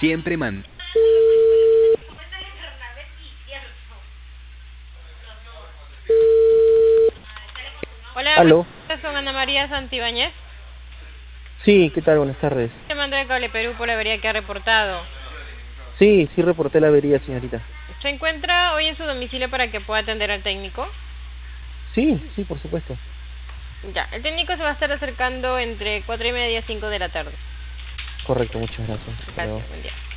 Siempre man. Hola, ¿Aló? con Ana María Santibáñez. Sí, ¿qué tal? Buenas tardes. Te mandé de Cable Perú por la avería que ha reportado. Sí, sí reporté la avería, señorita. ¿Se encuentra hoy en su domicilio para que pueda atender al técnico? Sí, sí, por supuesto. Ya, el técnico se va a estar acercando entre 4:30 y 5 de la tarde. Correcto, muchas gracias. Hasta luego. Gracias, buen día.